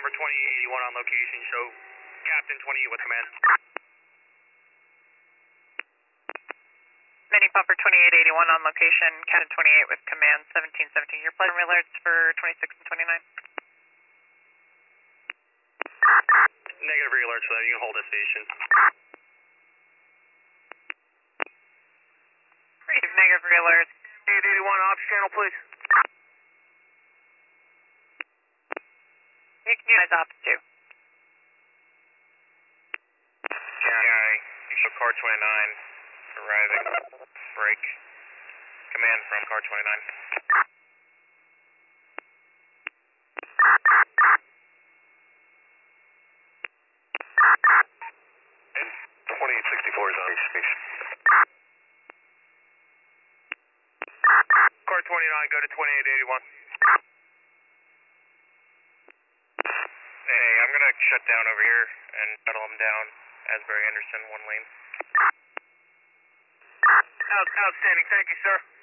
Pumper 2881 on location. Show Captain 28 with command. Mini Pumper 2881 on location. Captain 28 with command 1717. Your primary alerts for 26 and 29. Negative re-alerts for that. You can hold this station. Negative re-alerts. 881 ops channel, please. You can use ops too. Yeah, you show car 29 arriving. Break. Command from car 29. 2864 is on station. Car 29, go to 2881. Hey, I'm gonna shut down over here and shuttle them down. Asbury Anderson, 1 lane. Outstanding, thank you, sir.